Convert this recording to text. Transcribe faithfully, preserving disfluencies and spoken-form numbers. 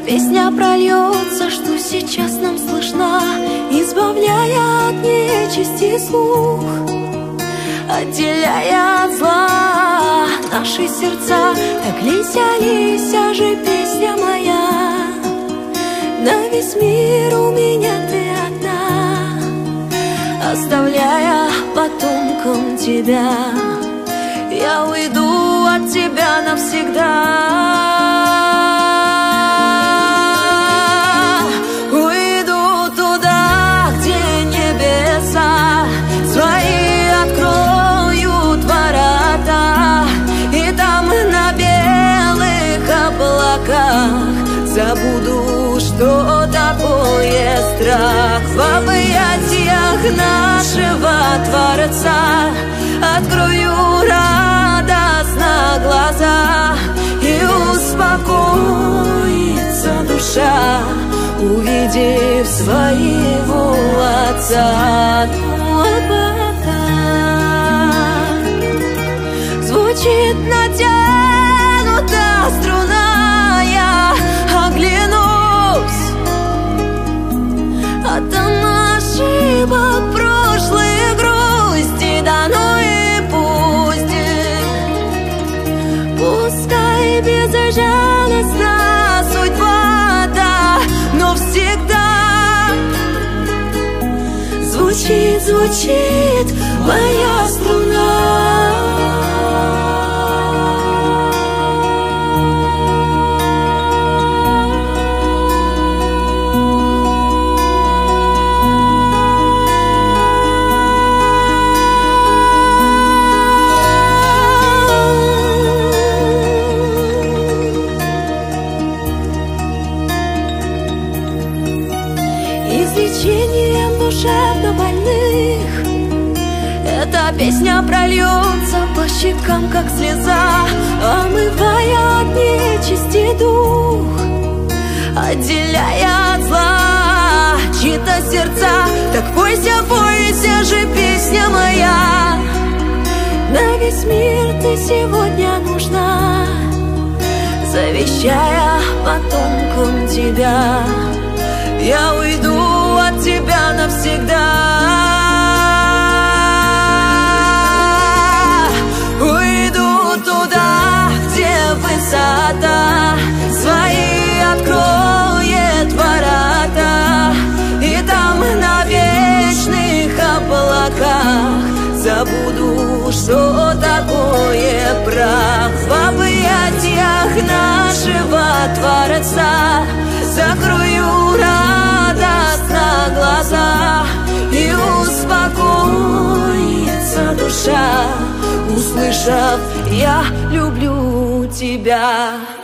песня прольется, что сейчас нам слышна, избавляя от нечисти слух, отделяя от зла наши сердца. Так лися, лися же, песня моя, на весь мир у меня ты одна, оставляя потомкам тебя. Я уйду от тебя навсегда. Забуду, что такое страх, в объятиях нашего Творца. Открою радостно глаза, и успокоится душа, увидев своего Отца. Звучит натянута струна, я оглянусь от ошибок прошлой грусти, да ну и пусть. Пускай безжалостна судьба, да, но всегда звучит, звучит моя струна. Излечением душевно больных эта песня прольется по щекам, как слеза, омывая от нечисти дух, отделяя от зла чьи-то сердца. Так пойся, пойся же, песня моя, на весь мир ты сегодня нужна, завещая потомкам тебя. Я уйду от тебя навсегда. Уйду туда, где высота свои откроет ворота, и там на вечных облаках забуду, что такое прах, в объятиях нашего Творца. Закрою радостно глаза, и успокоится душа, услышав: я люблю тебя.